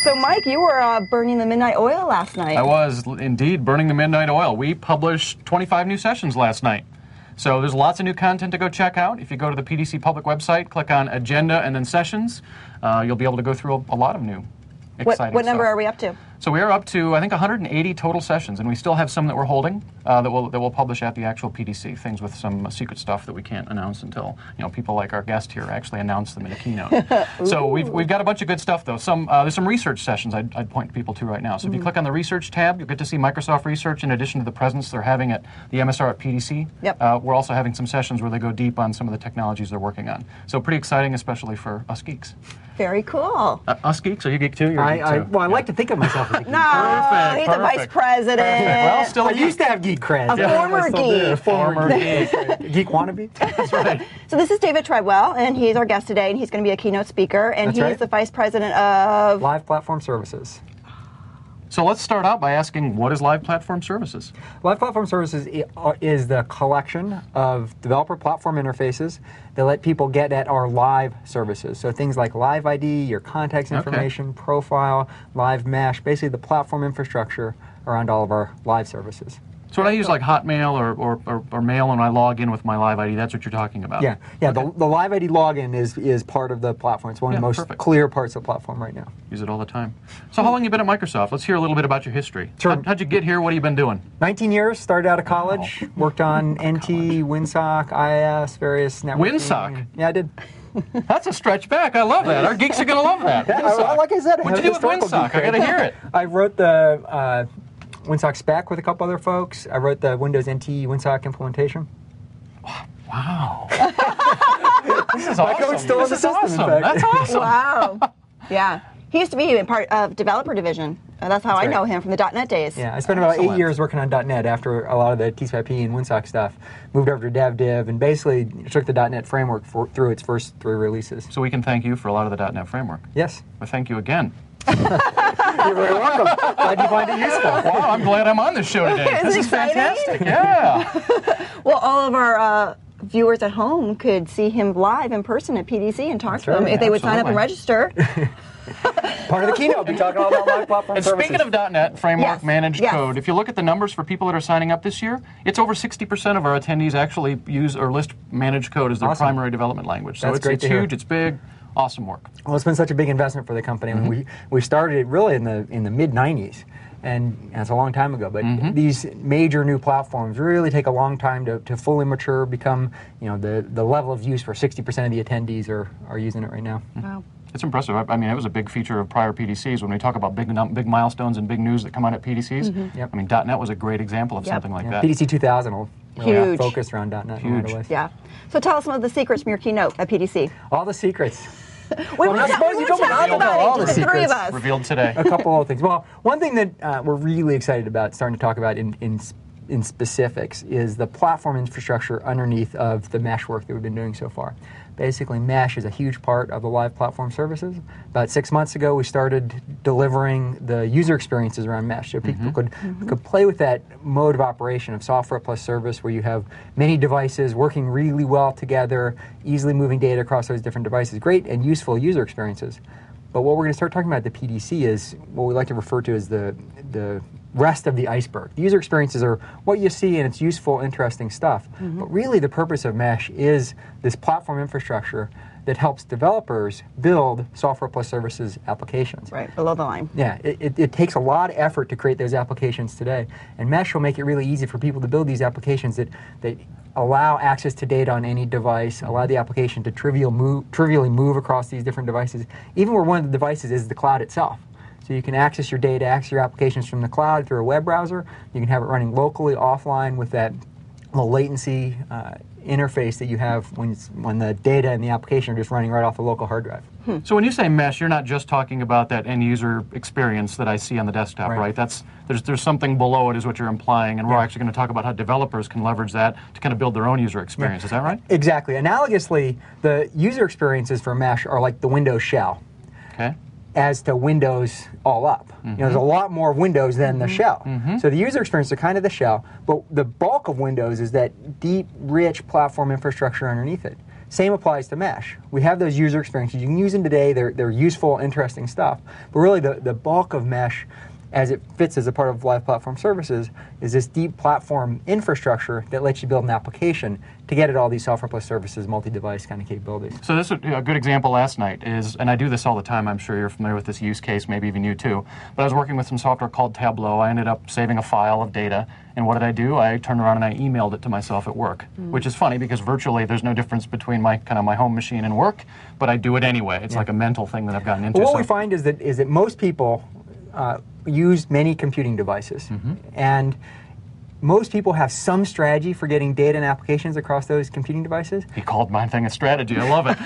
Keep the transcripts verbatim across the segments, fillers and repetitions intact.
So, Mike, you were uh, burning the midnight oil last night. I was indeed burning the midnight oil. We published twenty-five new sessions last night. So there's lots of new content to go check out. If you go to the P D C public website, click on Agenda and then Sessions, uh, you'll be able to go through a, a lot of new exciting What, what number stuff. are we up to? So we are up to, I think, one hundred eighty total sessions, and we still have some that we're holding uh, that we'll that we'll publish at the actual P D C. Things with some uh, secret stuff that we can't announce until, you know, people like our guest here actually announce them in a keynote. So we've we've got a bunch of good stuff though. Some uh, there's some research sessions I'd, I'd point people to right now. So mm-hmm. if you click on the research tab, you'll get to see Microsoft Research in addition to the presence they're having at the M S R at P D C. Yep. Uh, we're also having some sessions where they go deep on some of the technologies they're working on. So pretty exciting, especially for us geeks. Very cool. Uh, us geeks? Are you geek too? You're a I, geek I, too. well, I Yeah. like to think of myself as a geek. No, Perfect, he's a vice perfect. president. Well, still I a geek. used to have geek cred. A former I still do. geek. Former Former geek. Geek wannabe? That's right. So this is David Treadwell, and he's our guest today, and he's going to be a keynote speaker, and That's he's right. the vice president of... Live Platform Services. So let's start out by asking, what is Live Platform Services? Live Platform Services i- are- is the collection of developer platform interfaces that let people get at our live services. So things like Live I D, your contacts Okay. information, profile, Live Mesh, basically the platform infrastructure around all of our live services. So when I use like Hotmail or, or, or, or Mail and I log in with my Live I D, that's what you're talking about? Yeah, yeah. Okay. The, the Live I D login is is part of the platform. It's one Yeah, of the most perfect. clear parts of the platform right now. Use it all the time. So how long have you been at Microsoft? Let's hear a little bit about your history. Sure. How, how'd you get here? What have you been doing? nineteen years, started out of college, worked on N T, WinSock, I I S, various networking. WinSock? Yeah, I did. That's a stretch back. I love that. Our geeks are going to love that. Yeah, I- WinSock. like I said, I What'd have you do with historical WinSock? geek I got to cred. hear it. I wrote the uh, WinSock spec with a couple other folks. I wrote the Windows N T WinSock implementation. Wow. This is My awesome. code's still in This the is system, in awesome. fact. That's awesome. Wow. Yeah. He used to be in part of developer division. Uh, that's how That's I right. know him from the .NET days. Yeah, I spent about Excellent. eight years working on .NET after a lot of the T C P and WinSock stuff. Moved over to DevDiv and basically took the .NET framework for, through its first three releases. So we can thank you for a lot of the .NET framework. Yes. Well, thank you again. You're very welcome. Glad you find it useful. Wow, I'm glad I'm on this show today. Isn't This it is exciting? fantastic. Yeah. Well, all of our uh, viewers at home could see him live in person at P D C and talk That's to him right, if they would sign up and absolutely. register. Part of the keynote, we'll be talking all about live platform And services. speaking of .NET Framework Yes, Managed yes. Code, if you look at the numbers for people that are signing up this year, it's over sixty percent of our attendees actually use or list Managed Code as their Awesome. primary development language. So That's it's, great it's to hear. huge, it's big, awesome work. Well, it's been such a big investment for the company. I mean, we we started it really in the in the mid nineties, and that's a long time ago. But these major new platforms really take a long time to, to fully mature, become you know the the level of use where sixty percent of the attendees are are using it right now. Wow. It's impressive. I, I mean, it was a big feature of prior P D Cs when we talk about big num- big milestones and big news that come out at P D Cs. Yep. I mean, .NET was a great example of Yep. something like Yeah, that. P D C two thousand will really have Huge. focused around .NET in a lot of Huge. ways. Yeah. So tell us some of the secrets from your keynote at P D C. All the secrets. We Well, were I just- suppose we you were don't want chatting to know about all it, the just the three of secrets. us. Revealed today. A couple of things. Well, one thing that uh, we're really excited about starting to talk about in, in in specifics is the platform infrastructure underneath of the Mesh work that we've been doing so far. Basically, Mesh is a huge part of the live platform services. About six months ago, we started delivering the user experiences around Mesh, so people could could play with that mode of operation of software plus service, where you have many devices working really well together, easily moving data across those different devices. Great and useful user experiences. But what we're going to start talking about at the P D C is what we like to refer to as the the rest of the iceberg. The user experiences are what you see, and it's useful, interesting stuff. But really, the purpose of Mesh is this platform infrastructure that helps developers build software plus services applications. Right, below the line. Yeah, it, it, it takes a lot of effort to create those applications today. And Mesh will make it really easy for people to build these applications that, that allow access to data on any device, allow the application to trivial move, trivially move across these different devices, even where one of the devices is the cloud itself. So you can access your data, access your applications from the cloud through a web browser. You can have it running locally, offline, with that low latency uh, interface that you have when, it's, when the data and the application are just running right off the local hard drive. So when you say Mesh, you're not just talking about that end user experience that I see on the desktop, Right. right? That's there's there's something below it is what you're implying, and we're Yeah. actually going to talk about how developers can leverage that to kind of build their own user experience. Is that right? Exactly. Analogously, the user experiences for Mesh are like the Windows shell Okay. as to Windows all up. You know, there's a lot more Windows than the shell. So the user experience are kind of the shell, but the bulk of Windows is that deep, rich platform infrastructure underneath it. Same applies to Mesh. We have those user experiences. You can use them today. They're, they're useful, interesting stuff. But really, the, the bulk of Mesh, as it fits as a part of Live Platform Services, is this deep platform infrastructure that lets you build an application to get at all these software plus services, multi-device kind of capabilities. So this is a good example last night is, and I do this all the time, I'm sure you're familiar with this use case, maybe even you too, but I was working with some software called Tableau. I ended up saving a file of data, and what did I do? I turned around and I emailed it to myself at work, mm. which is funny because virtually there's no difference between my kind of my home machine and work, but I do it anyway. It's yeah. like a mental thing that I've gotten into. Well, what so. we find is that is that most people uh, use many computing devices, mm-hmm. and most people have some strategy for getting data and applications across those computing devices. He called my thing a strategy. I love it.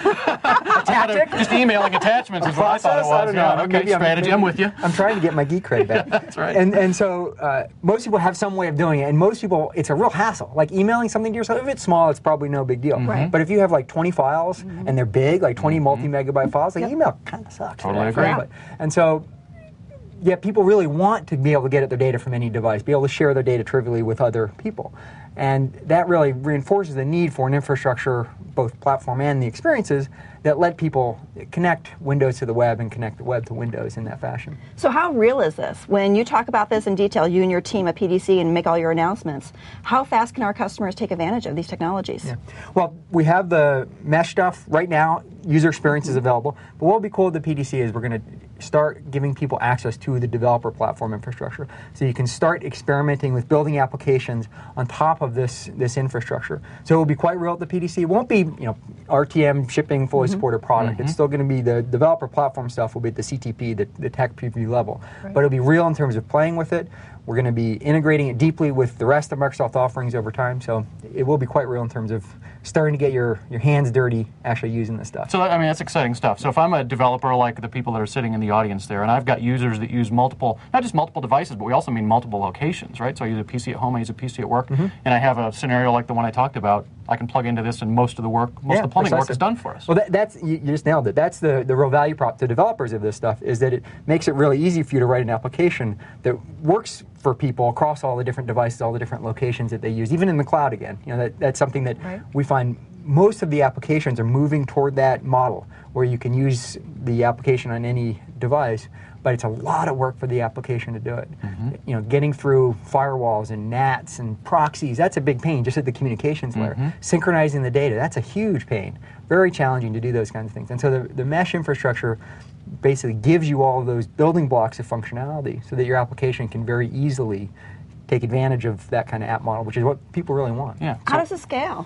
A tactic? Just emailing attachments is what I thought it was. I don't know. Yeah, okay, maybe strategy. I'm, I'm with you. I'm trying to get my geek cred back. That's right. And and so uh, most people have some way of doing it, and most people, it's a real hassle. Like emailing something to yourself, if it's small, it's probably no big deal. Mm-hmm. Right. But if you have like twenty files mm-hmm. and they're big, like twenty mm-hmm. multi-megabyte files, like yep. email kind of sucks. Totally agree. But, and so. Yeah, people really want to be able to get at their data from any device, be able to share their data trivially with other people. And that really reinforces the need for an infrastructure, both platform and the experiences, that let people connect Windows to the web and connect the web to Windows in that fashion. So how real is this? When you talk about this in detail, you and your team at P D C, and make all your announcements, how fast can our customers take advantage of these technologies? Yeah. Well, we have the Mesh stuff right now. User experience is available. But what will be cool at the P D C is we're going to start giving people access to the developer platform infrastructure. So you can start experimenting with building applications on top of this, this infrastructure. So it will be quite real at the P D C. It won't be, you know, R T M shipping fully mm-hmm. supported product. Mm-hmm. It's still going to be the developer platform stuff will be at the C T P, the, the tech preview level. Right. But it'll be real in terms of playing with it. We're going to be integrating it deeply with the rest of Microsoft offerings over time. So it will be quite real in terms of starting to get your, your hands dirty actually using this stuff. So, that, I mean, that's exciting stuff. So if I'm a developer like the people that are sitting in the audience there, and I've got users that use multiple, not just multiple devices, but we also mean multiple locations, right? So I use a P C at home, I use a P C at work, mm-hmm. and I have a scenario like the one I talked about. I can plug into this and most of the work, most yeah, of the plumbing precisely. work is done for us. Well, that, that's, you, you just nailed it. That's the, the real value prop to developers of this stuff, is that it makes it really easy for you to write an application that works for people across all the different devices, all the different locations that they use, even in the cloud again. You know, that, that's something that right. we find most of the applications are moving toward that model where you can use the application on any device, but it's a lot of work for the application to do it. Mm-hmm. You know, getting through firewalls and N A Ts and proxies, that's a big pain just at the communications mm-hmm. layer. Synchronizing the data, that's a huge pain. Very challenging to do those kinds of things. And so the, the mesh infrastructure basically gives you all of those building blocks of functionality so that your application can very easily take advantage of that kind of app model, which is what people really want. Yeah. How does it scale?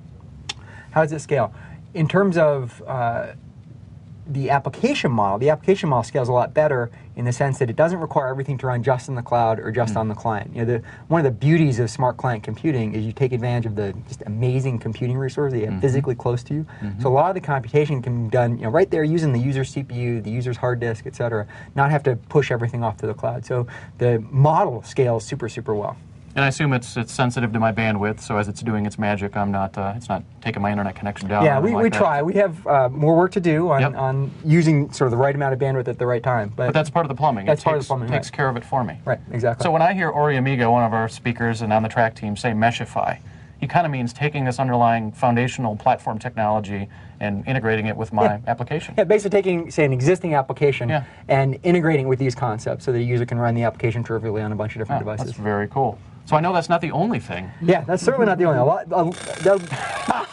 How does it scale? In terms of uh, the application model, the application model scales a lot better in the sense that it doesn't require everything to run just in the cloud or just mm. on the client. You know, the, one of the beauties of smart client computing is you take advantage of the just amazing computing resources that you have mm-hmm. physically close to you. Mm-hmm. So a lot of the computation can be done, you know, right there using the user's C P U, the user's hard disk, et cetera, not have to push everything off to the cloud. So the model scales super, super well. And I assume it's it's sensitive to my bandwidth, so as it's doing its magic, I'm not uh, it's not taking my internet connection down. Yeah, we, like we that. try. We have uh, more work to do on, yep. on using sort of the right amount of bandwidth at the right time. But, but that's part of the plumbing. That's it part takes, of the plumbing. Takes right. care of it for me. Right, exactly. So when I hear Ori Amigo, one of our speakers and on the track team, say Meshify, he kind of means taking this underlying foundational platform technology and integrating it with my yeah. application. Yeah, basically taking, say, an existing application yeah. and integrating with these concepts so the user can run the application trivially on a bunch of different oh, devices. That's very cool. So I know that's not the only thing. Yeah, that's certainly not the only. A lot, a,